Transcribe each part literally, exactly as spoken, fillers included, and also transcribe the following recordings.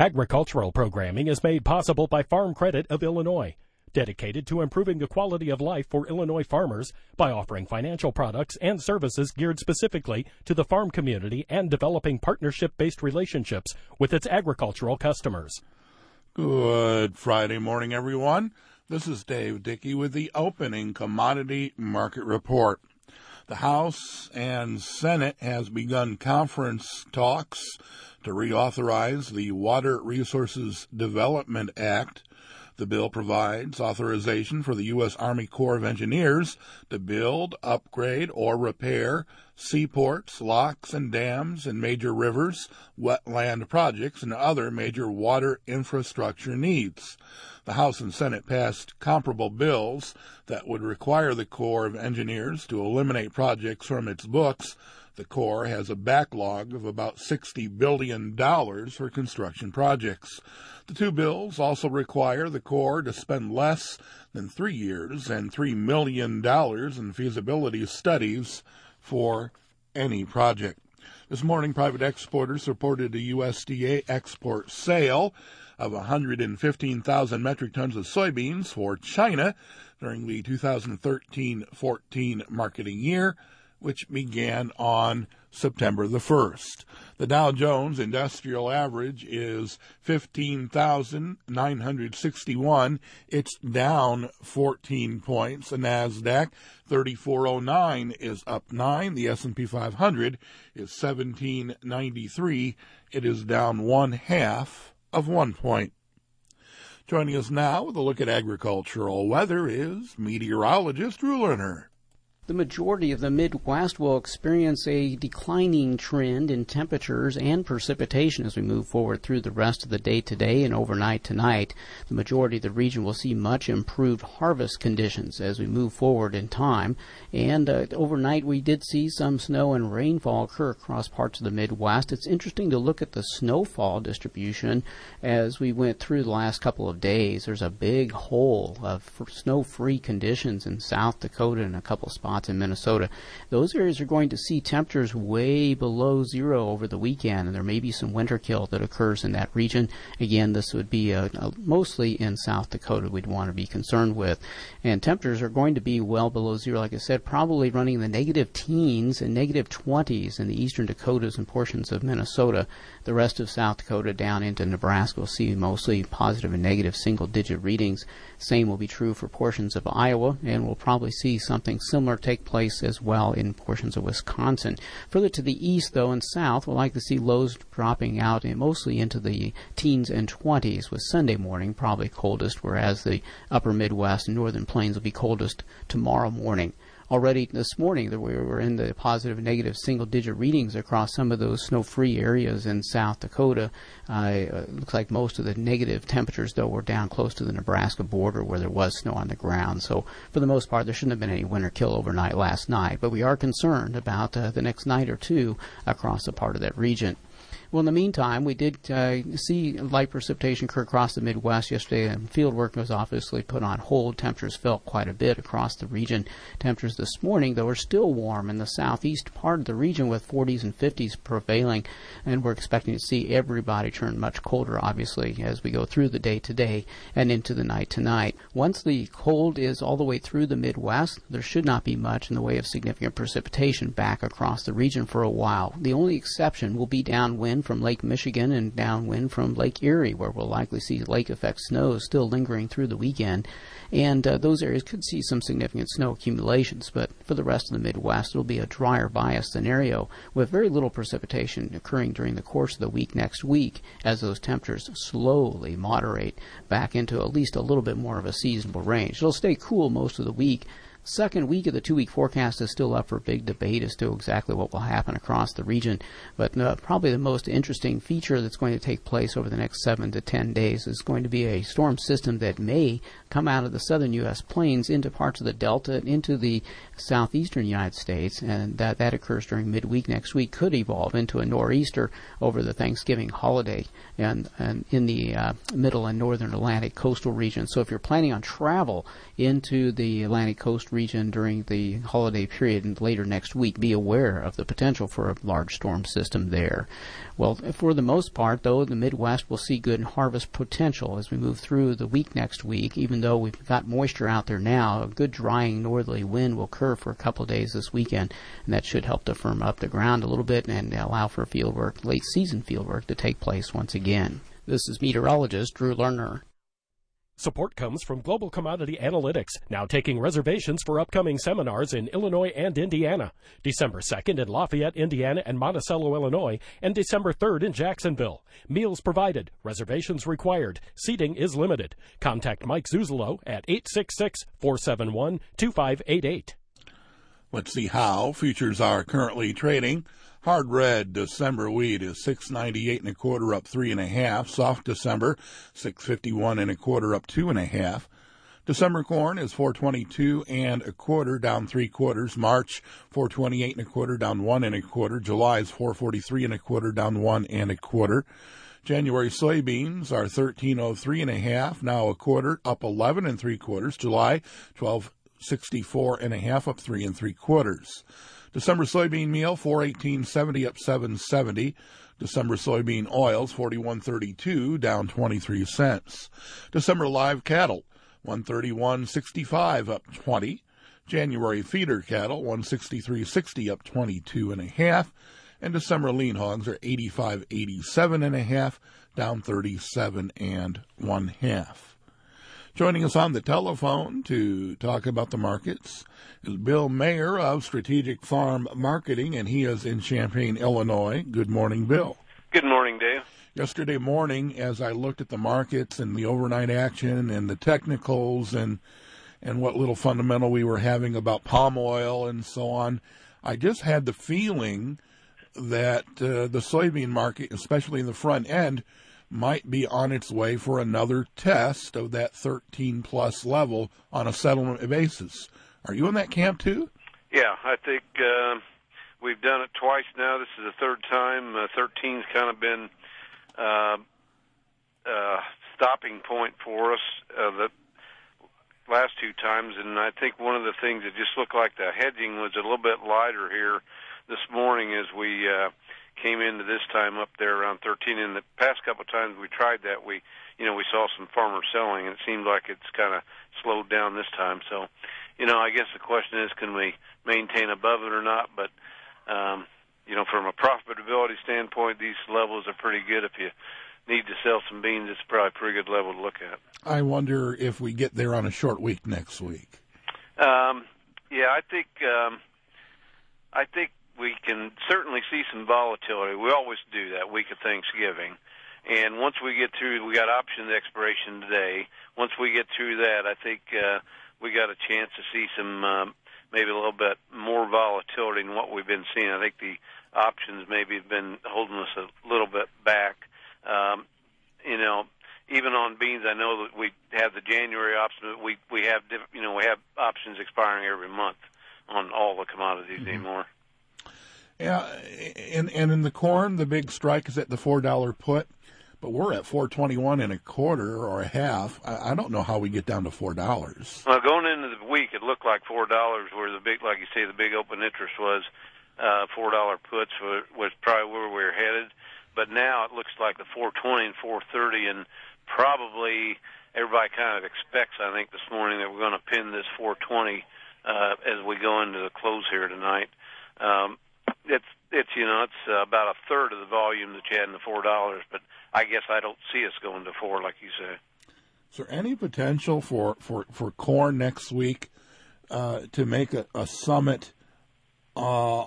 Agricultural programming is made possible by Farm Credit of Illinois, dedicated to improving the quality of life for Illinois farmers by offering financial products and services geared specifically to the farm community and developing partnership-based relationships with its agricultural customers. Good Friday morning, everyone. This is Dave Dickey with the opening commodity market report. The House and Senate has begun conference talks to reauthorize the Water Resources Development Act. The bill provides authorization for the U S. Army Corps of Engineers to build, upgrade, or repair seaports, locks, and dams in major rivers, wetland projects, and other major water infrastructure needs. The House and Senate passed comparable bills that would require the Corps of Engineers to eliminate projects from its books. The Corps has a backlog of about sixty billion dollars for construction projects. The two bills also require the Corps to spend less than three years and three million dollars in feasibility studies for any project. This morning, private exporters reported a U S D A export sale of one hundred fifteen thousand metric tons of soybeans for China during the two thousand thirteen fourteen marketing year, which began on September the first. The Dow Jones Industrial Average is fifteen thousand nine hundred sixty-one. It's down fourteen points. The NASDAQ thirty-four oh nine is up nine. The S and P five hundred is seventeen ninety-three. It is down one half of one point. Joining us now with a look at agricultural weather is meteorologist Drew Lerner. The majority of the Midwest will experience a declining trend in temperatures and precipitation as we move forward through the rest of the day today and overnight tonight. The majority of the region will see much improved harvest conditions as we move forward in time. And uh, overnight we did see some snow and rainfall occur across parts of the Midwest. It's interesting to look at the snowfall distribution as we went through the last couple of days. There's a big hole of snow-free conditions in South Dakota and a couple spots in Minnesota. Those areas are going to see temperatures way below zero over the weekend, and there may be some winter kill that occurs in that region. Again, this would be a, a, mostly in South Dakota we'd want to be concerned with. And temperatures are going to be well below zero, like I said, probably running in the negative teens and negative twenties in the eastern Dakotas and portions of Minnesota. The rest of South Dakota down into Nebraska will see mostly positive and negative single-digit readings. Same will be true for portions of Iowa, and we'll probably see something similar take place as well in portions of Wisconsin. Further to the east, though, and south, we'll like to see lows dropping out and mostly into the teens and twenties, with Sunday morning probably coldest, whereas the upper Midwest and northern plains will be coldest tomorrow morning. Already this morning, we were in the positive and negative single-digit readings across some of those snow-free areas in South Dakota. Uh, it looks like most of the negative temperatures, though, were down close to the Nebraska border where there was snow on the ground. So, for the most part, there shouldn't have been any winter kill overnight last night. But we are concerned about uh, the next night or two across a part of that region. Well, in the meantime, we did uh, see light precipitation occur across the Midwest yesterday, and field work was obviously put on hold. Temperatures fell quite a bit across the region. Temperatures this morning, though, are still warm in the southeast part of the region with forties and fifties prevailing, and we're expecting to see everybody turn much colder, obviously, as we go through the day today and into the night tonight. Once the cold is all the way through the Midwest, there should not be much in the way of significant precipitation back across the region for a while. The only exception will be downwind from Lake Michigan and downwind from Lake Erie, where we'll likely see lake effect snows still lingering through the weekend. And uh, those areas could see some significant snow accumulations, but for the rest of the Midwest, it'll be a drier bias scenario with very little precipitation occurring during the course of the week next week as those temperatures slowly moderate back into at least a little bit more of a seasonable range. It'll stay cool most of the week. Second week of the two-week forecast is still up for big debate as to exactly what will happen across the region. But uh, probably the most interesting feature that's going to take place over the next seven to ten days is going to be a storm system that may come out of the southern U S plains into parts of the Delta and into the southeastern United States, and that, that occurs during midweek next week, could evolve into a nor'easter over the Thanksgiving holiday and, and in the uh, middle and northern Atlantic coastal region. So if you're planning on travel into the Atlantic coast region during the holiday period and later next week. Be aware of the potential for a large storm system there. Well, for the most part, though, the Midwest will see good harvest potential as we move through the week next week. Even though we've got moisture out there now, a good drying northerly wind will occur for a couple of days this weekend, and that should help to firm up the ground a little bit and allow for field work, late season field work, to take place once again. This is meteorologist Drew Lerner. Support comes from Global Commodity Analytics, now taking reservations for upcoming seminars in Illinois and Indiana. December second in Lafayette, Indiana and Monticello, Illinois, and December third in Jacksonville. Meals provided. Reservations required. Seating is limited. Contact Mike Zuzolo at eight six six, four seven one, two five eight eight. Let's see how futures are currently trading. Hard red December wheat is six ninety-eight and a quarter, up three and a half. Soft December six fifty-one and a quarter, up two and a half. December corn is four twenty-two and a quarter, down three quarters. March four twenty-eight and a quarter, down one and a quarter. July is four forty-three and a quarter, down one and a quarter. January soybeans are thirteen oh three and a half, now a quarter, up eleven and three quarters. July twelve sixty-four and a half, up three and three quarters. December soybean meal, four eighteen seventy, up seven seventy. December soybean oils, forty-one thirty-two, down twenty-three cents. December live cattle, one thirty-one sixty-five, up twenty. January feeder cattle, one sixty-three sixty, up twenty-two and a half. And December lean hogs are eighty-five eighty-seven and a half, down thirty-seven and one half. Joining us on the telephone to talk about the markets is Bill Mayer of Strategic Farm Marketing, and he is in Champaign, Illinois. Good morning, Bill. Good morning, Dave. Yesterday morning, as I looked at the markets and the overnight action and the technicals and and what little fundamental we were having about palm oil and so on, I just had the feeling that uh, the soybean market, especially in the front end, might be on its way for another test of that thirteen plus level on a settlement basis. Are you in that camp too? Yeah, I think uh, we've done it twice now. This is the third time. Uh, thirteen's kind of been uh, uh, stopping point for us uh, the last two times, and I think one of the things that just looked like the hedging was a little bit lighter here this morning as we uh, came into this time up there around thirteen. In the past couple of times we tried that, we, you know, we saw some farmers selling, and it seemed like it's kind of slowed down this time. So, you know, I guess the question is, can we maintain above it or not? But, um, you know, from a profitability standpoint, these levels are pretty good. If you need to sell some beans, it's probably a pretty good level to look at. I wonder if we get there on a short week next week. Um, yeah, I think, um, I think, we can certainly see some volatility. We always do that week of Thanksgiving. And once we get through, we got options expiration today. Once we get through that, I think uh, we got a chance to see some, um, maybe a little bit more volatility than what we've been seeing. I think the options maybe have been holding us a little bit back. Um, you know, even on beans, I know that we have the January option. We we have, you know, we have options expiring every month on all the commodities mm-hmm. anymore. Yeah, and and in the corn, the big strike is at the four dollar put, but we're at four twenty one and a quarter or a half. I, I don't know how we get down to four dollars. Well, going into the week, it looked like four dollars where the big, like you say, the big open interest was. Uh, four dollar puts were, was probably where we were headed, but now it looks like the four twenty and four thirty, and probably everybody kind of expects, I think, this morning that we're going to pin this four twenty uh, as we go into the close here tonight. Um, It's it's you know it's uh, about a third of the volume that you had in the four dollars, but I guess I don't see us going to four like you say. Is there any potential for, for, for corn next week uh, to make a, a summit uh,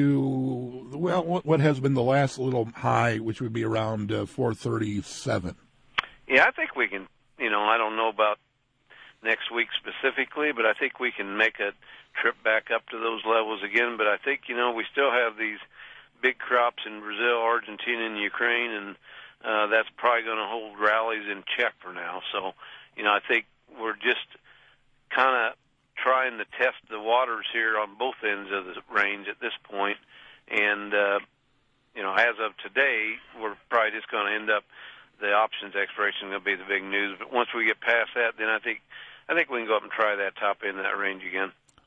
to well what, what has been the last little high, which would be around uh, four thirty-seven? Yeah, I think we can. You know, I don't know about next week specifically, but I think we can make a trip back up to those levels again. But I think, you know, we still have these big crops in Brazil, Argentina, and Ukraine, and uh, that's probably going to hold rallies in check for now. So, you know, I think we're just kind of trying to test the waters here on both ends of the range at this point. And, uh, you know, as of today, we're probably just going to end up, the options expiration is going to be the big news. But once we get past that, then I think I think we can go up and try that top end of that range again.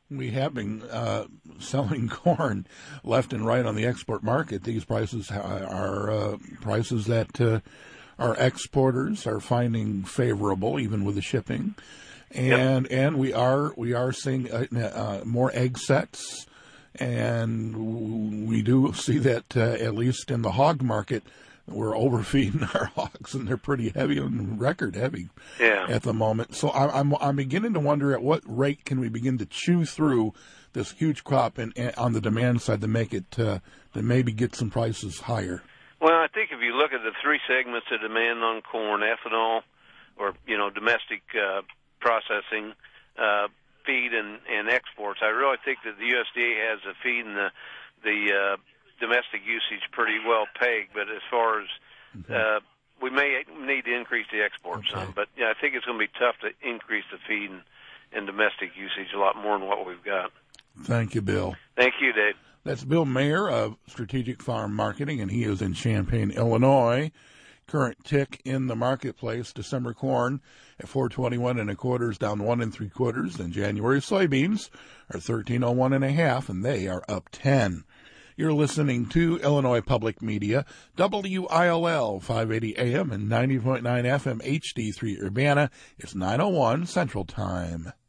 We have been uh, selling corn left and right on the export market. These prices are uh, prices that uh, our exporters are finding favorable, even with the shipping. And yep. and we are we are seeing uh, uh, more egg sets, and we do see that uh, at least in the hog market, we're overfeeding our hogs, and they're pretty heavy and record heavy yeah. at the moment. So I, I'm I'm beginning to wonder at what rate can we begin to chew through this huge crop and, and on the demand side to make it uh, to maybe get some prices higher. Well, I think if you look at the three segments of demand on corn, ethanol, or you know domestic uh, processing, uh, feed, and, and exports, I really think that the U S D A has the feed and the the uh, domestic usage pretty well pegged. But as far as mm-hmm. uh, we may need to increase the exports okay. some, but yeah, I think it's going to be tough to increase the feed and, and domestic usage a lot more than what we've got. Thank you, Bill. Thank you, Dave. That's Bill Mayer of Strategic Farm Marketing, and he is in Champaign, Illinois. Current tick in the marketplace: December corn at four twenty-one and a quarter is down one and three quarters, and January soybeans are thirteen oh one and a half, and they are up ten. You're listening to Illinois Public Media, W I L L five eighty A M and ninety point nine F M H D three Urbana. It's nine oh one Central Time.